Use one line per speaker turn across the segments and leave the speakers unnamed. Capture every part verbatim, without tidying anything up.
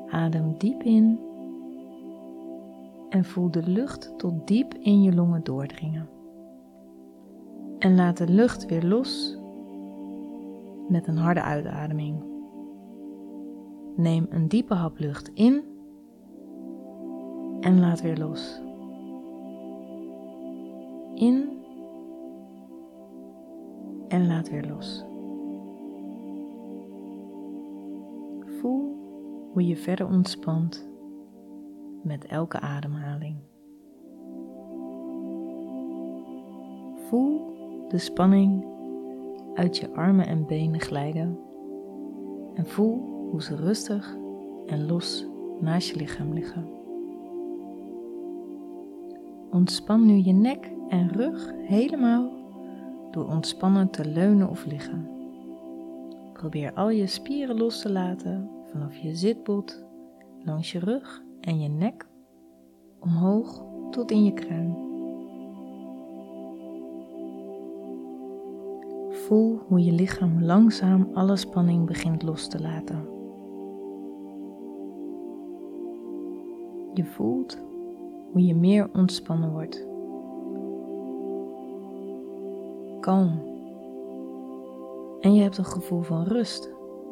Adem diep in en voel de lucht tot diep in je longen doordringen. En laat de lucht weer los met een harde uitademing. Neem een diepe hap lucht in en laat weer los. In en laat weer los. Voel hoe je verder ontspant met elke ademhaling. Voel de spanning uit je armen en benen glijden en voel hoe ze rustig en los naast je lichaam liggen. Ontspan nu je nek en rug helemaal door ontspannen te leunen of liggen. Probeer al je spieren los te laten vanaf je zitbot, langs je rug en je nek, omhoog tot in je kruin. Voel hoe je lichaam langzaam alle spanning begint los te laten. Je voelt hoe je meer ontspannen wordt. Kalm. En je hebt een gevoel van rust.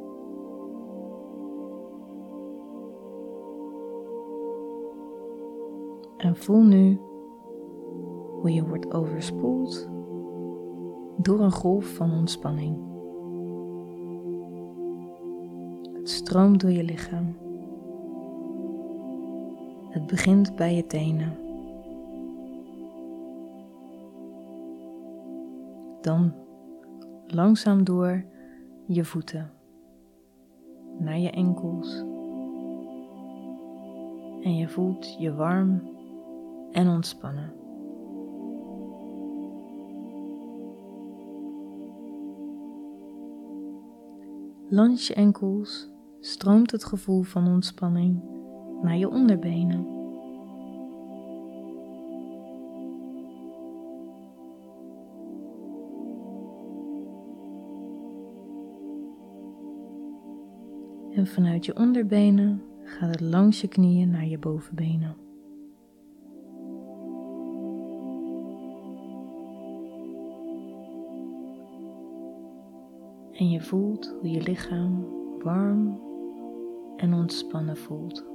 En voel nu hoe je wordt overspoeld door een golf van ontspanning. Het stroomt door je lichaam. Het begint bij je tenen. Dan langzaam door je voeten, naar je enkels. En je voelt je warm en ontspannen. Langs je enkels stroomt het gevoel van ontspanning naar je onderbenen. En vanuit je onderbenen gaat het langs je knieën naar je bovenbenen. En je voelt hoe je lichaam warm en ontspannen voelt.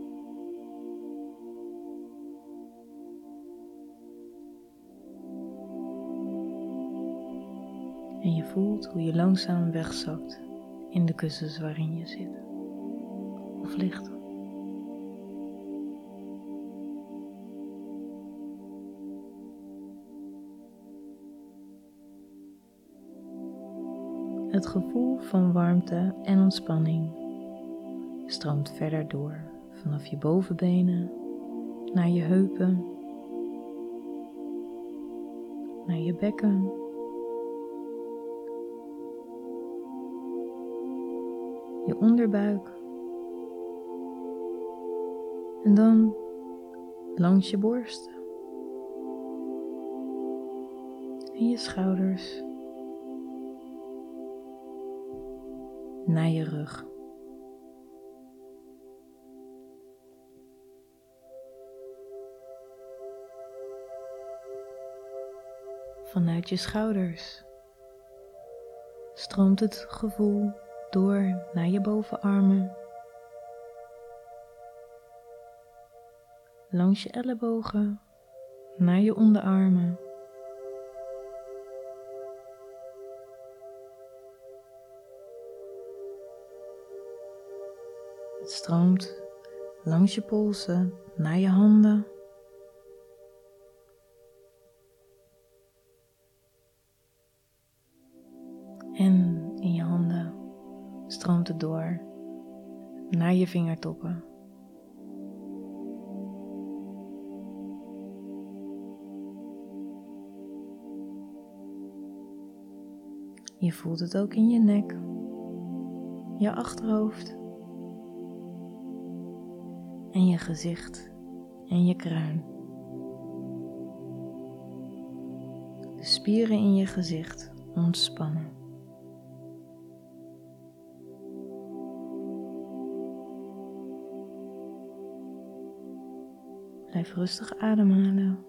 En je voelt hoe je langzaam wegzakt in de kussens waarin je zit of ligt. Het gevoel van warmte en ontspanning stroomt verder door vanaf je bovenbenen naar je heupen, naar je bekken, je onderbuik en dan langs je borst en je schouders naar je rug. Vanuit je schouders stroomt het gevoel door naar je bovenarmen, langs je ellebogen, naar je onderarmen. Het stroomt langs je polsen naar je handen. En in je handen stroomt het door naar je vingertoppen. Je voelt het ook in je nek, je achterhoofd en je gezicht en je kruin. De spieren in je gezicht ontspannen. Blijf rustig ademhalen.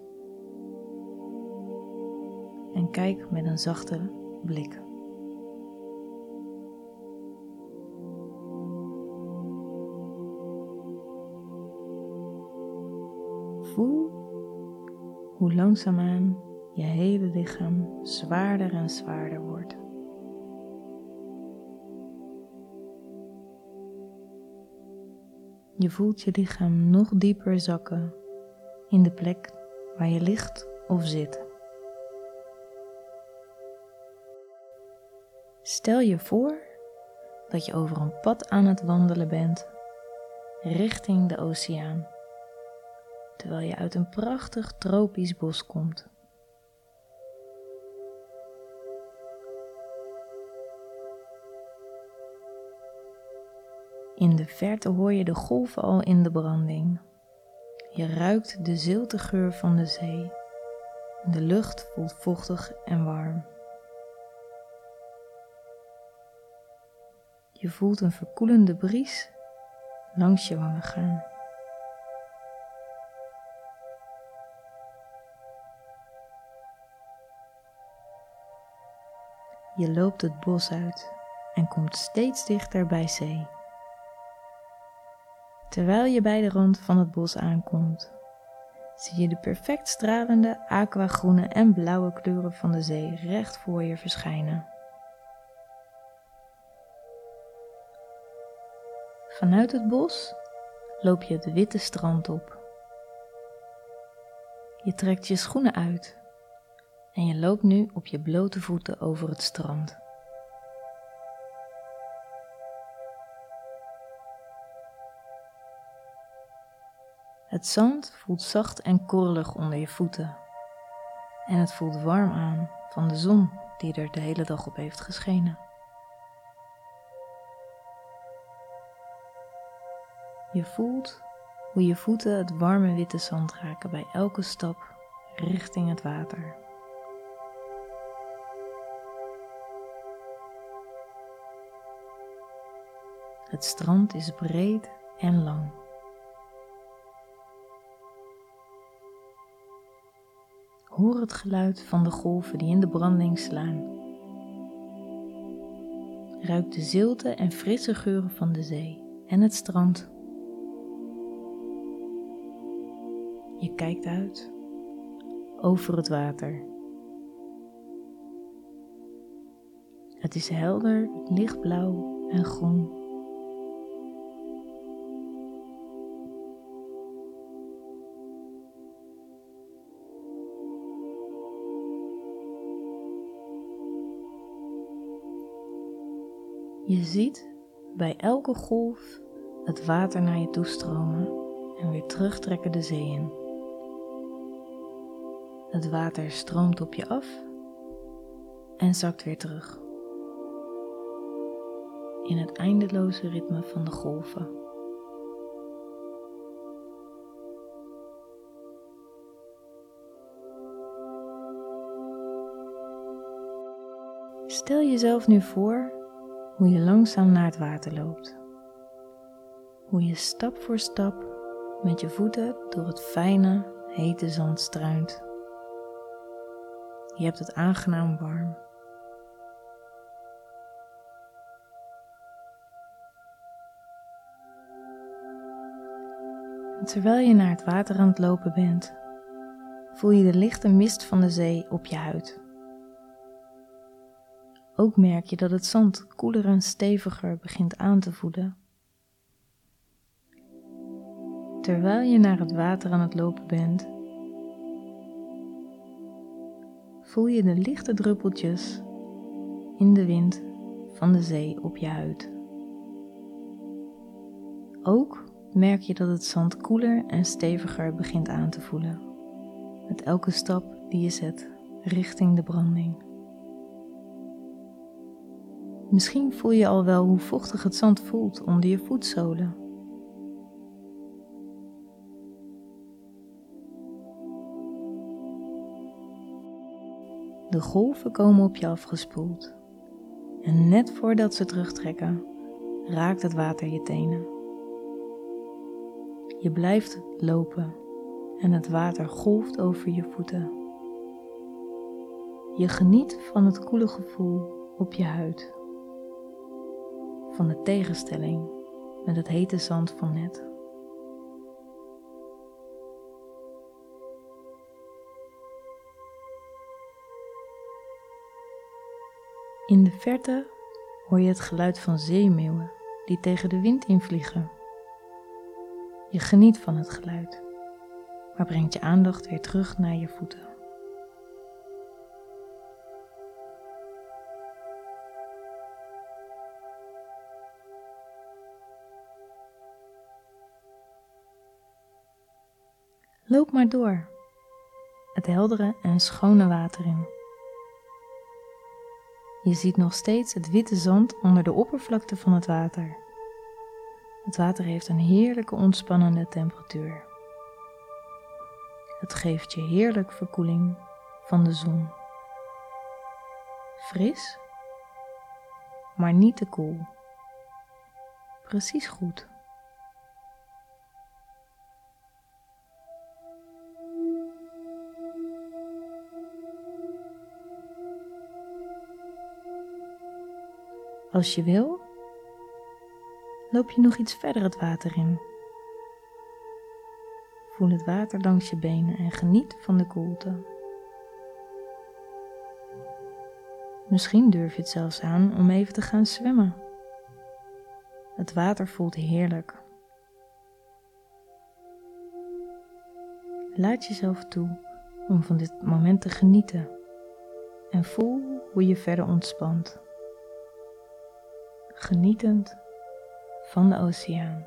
En kijk met een zachte blik. Voel hoe langzaamaan je hele lichaam zwaarder en zwaarder wordt. Je voelt je lichaam nog dieper zakken in de plek waar je ligt of zit. Stel je voor dat je over een pad aan het wandelen bent richting de oceaan, terwijl je uit een prachtig tropisch bos komt. In de verte hoor je de golven al in de branding. Je ruikt de zilte geur van de zee. De lucht voelt vochtig en warm. Je voelt een verkoelende bries langs je wangen gaan. Je loopt het bos uit en komt steeds dichter bij zee. Terwijl je bij de rand van het bos aankomt, zie je de perfect stralende aquagroene en blauwe kleuren van de zee recht voor je verschijnen. Vanuit het bos loop je het witte strand op. Je trekt je schoenen uit en je loopt nu op je blote voeten over het strand. Het zand voelt zacht en korrelig onder je voeten en het voelt warm aan van de zon die er de hele dag op heeft geschenen. Je voelt hoe je voeten het warme witte zand raken bij elke stap richting het water. Het strand is breed en lang. Hoor het geluid van de golven die in de branding slaan. Ruik de zilte en frisse geuren van de zee en het strand. Je kijkt uit over het water. Het is helder, lichtblauw en groen. Je ziet bij elke golf het water naar je toe stromen en weer terugtrekken de zee in. Het water stroomt op je af en zakt weer terug. In het eindeloze ritme van de golven. Stel jezelf nu voor hoe je langzaam naar het water loopt. Hoe je stap voor stap met je voeten door het fijne, hete zand struint. Je hebt het aangenaam warm. En terwijl je naar het water aan het lopen bent, voel je de lichte mist van de zee op je huid. Ook merk je dat het zand koeler en steviger begint aan te voelen. Terwijl je naar het water aan het lopen bent, voel je de lichte druppeltjes in de wind van de zee op je huid. Ook merk je dat het zand koeler en steviger begint aan te voelen, met elke stap die je zet richting de branding. Misschien voel je al wel hoe vochtig het zand voelt onder je voetzolen. De golven komen op je afgespoeld en net voordat ze terugtrekken, raakt het water je tenen. Je blijft lopen en het water golft over je voeten. Je geniet van het koele gevoel op je huid, van de tegenstelling met het hete zand van net. In de verte hoor je het geluid van zeemeeuwen die tegen de wind invliegen. Je geniet van het geluid, maar brengt je aandacht weer terug naar je voeten. Loop maar door, het heldere en schone water in. Je ziet nog steeds het witte zand onder de oppervlakte van het water. Het water heeft een heerlijke ontspannende temperatuur. Het geeft je heerlijk verkoeling van de zon. Fris, maar niet te koel. Precies goed. Als je wil, loop je nog iets verder het water in. Voel het water langs je benen en geniet van de koelte. Misschien durf je het zelfs aan om even te gaan zwemmen. Het water voelt heerlijk. Laat jezelf toe om van dit moment te genieten en voel hoe je verder ontspant. Genietend van de oceaan.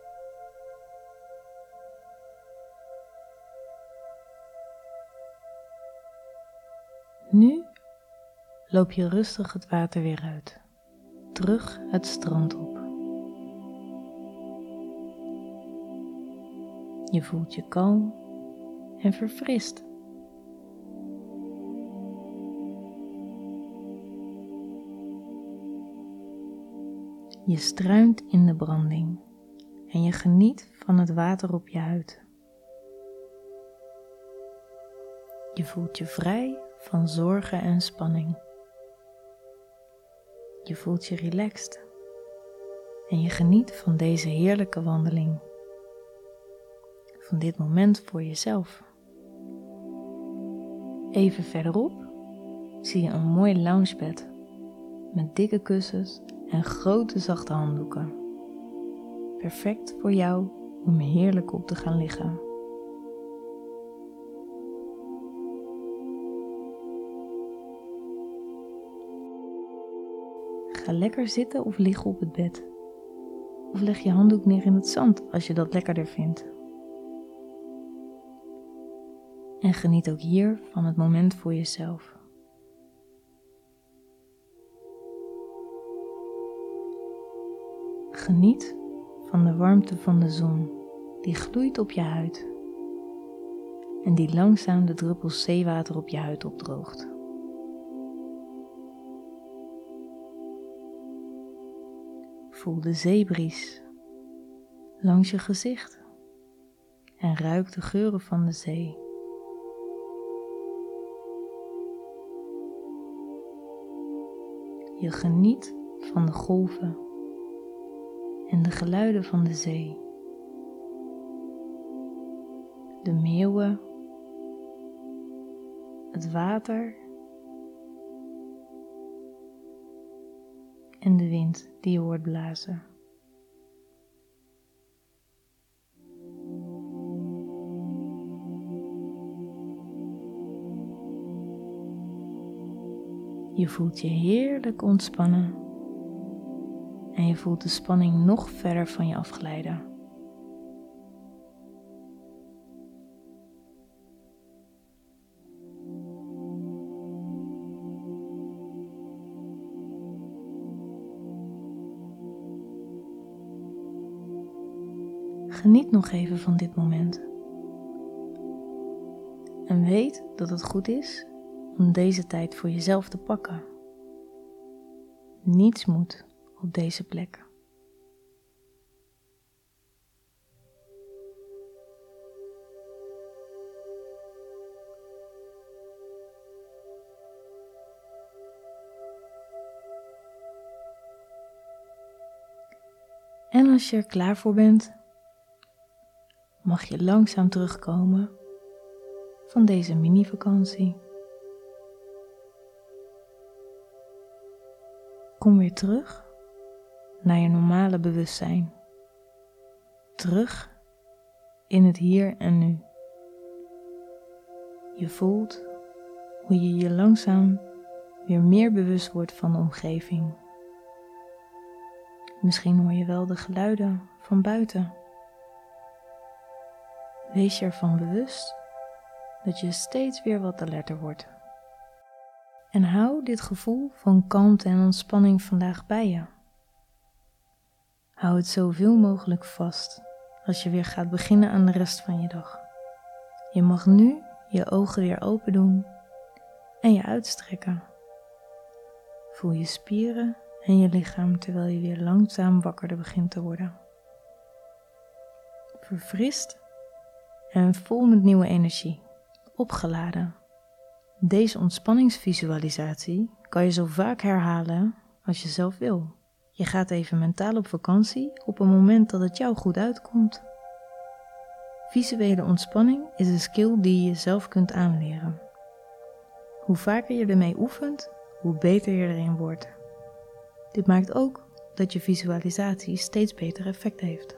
Nu loop je rustig het water weer uit, terug het strand op. Je voelt je kalm en verfrist. Je struint in de branding en je geniet van het water op je huid. Je voelt je vrij van zorgen en spanning. Je voelt je relaxed en je geniet van deze heerlijke wandeling. Van dit moment voor jezelf. Even verderop zie je een mooi loungebed met dikke kussens en grote zachte handdoeken. Perfect voor jou om heerlijk op te gaan liggen. Ga lekker zitten of liggen op het bed. Of leg je handdoek neer in het zand als je dat lekkerder vindt. En geniet ook hier van het moment voor jezelf. Geniet van de warmte van de zon die gloeit op je huid en die langzaam de druppels zeewater op je huid opdroogt. Voel de zeebries langs je gezicht en ruik de geuren van de zee. Je geniet van de golven en de geluiden van de zee. De meeuwen, het water en de wind die je hoort blazen. Je voelt je heerlijk ontspannen en je voelt de spanning nog verder van je afglijden. Geniet nog even van dit moment. En weet dat het goed is om deze tijd voor jezelf te pakken. Niets moet op deze plek. En als je er klaar voor bent, mag je langzaam terugkomen van deze mini-vakantie. Kom weer terug naar je normale bewustzijn. Terug in het hier en nu. Je voelt hoe je je langzaam weer meer bewust wordt van de omgeving. Misschien hoor je wel de geluiden van buiten. Wees je ervan bewust dat je steeds weer wat alerter wordt. En hou dit gevoel van kalmte en ontspanning vandaag bij je. Hou het zoveel mogelijk vast als je weer gaat beginnen aan de rest van je dag. Je mag nu je ogen weer open doen en je uitstrekken. Voel je spieren en je lichaam terwijl je weer langzaam wakkerder begint te worden. Verfrist en vol met nieuwe energie, opgeladen. Deze ontspanningsvisualisatie kan je zo vaak herhalen als je zelf wil. Je gaat even mentaal op vakantie op een moment dat het jou goed uitkomt. Visuele ontspanning is een skill die je zelf kunt aanleren. Hoe vaker je ermee oefent, hoe beter je erin wordt. Dit maakt ook dat je visualisatie steeds beter effect heeft.